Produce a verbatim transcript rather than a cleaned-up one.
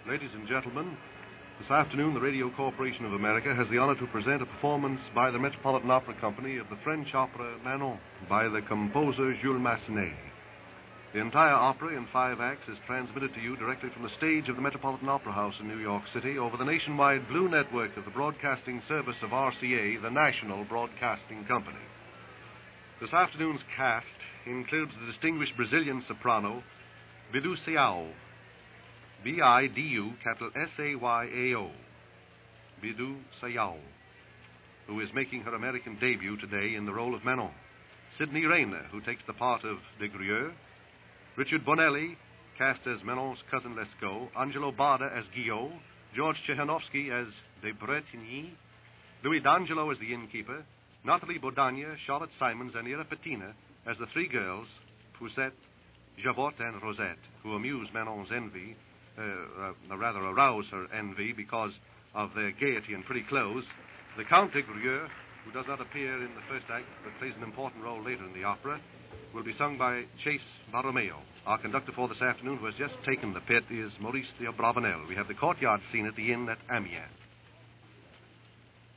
Ladies and gentlemen, this afternoon the Radio Corporation of America has the honor to present a performance by the Metropolitan Opera Company of the French opera Manon by the composer Jules Massenet. The entire opera in five acts is transmitted to you directly from the stage of the Metropolitan Opera House in New York City over the nationwide Blue Network of the Broadcasting Service of R C A, the National Broadcasting Company. This afternoon's cast includes the distinguished Brazilian soprano Bidu Sayao, B I D U, capital S A Y A O, Bidu Sayao, who is making her American debut today in the role of Manon. Sidney Rayner, who takes the part of De Grieux. Richard Bonelli, cast as Manon's cousin Lescaut. Angelo Bada as Guillot. George Chehanovsky as de Bretigny. Louis D'Angelo as the innkeeper. Nathalie Bodania, Charlotte Simons, and Ira Petina as the three girls, Poussette, Javotte, and Rosette, who amuse Manon's envy, uh, uh, rather arouse her envy because of their gaiety and pretty clothes. The Count de Grieux, who does not appear in the first act but plays an important role later in the opera, will be sung by Chase Barromeo. Our conductor for this afternoon, who has just taken the pit, is Maurice de Bravanel. We have the courtyard scene at the inn at Amiens.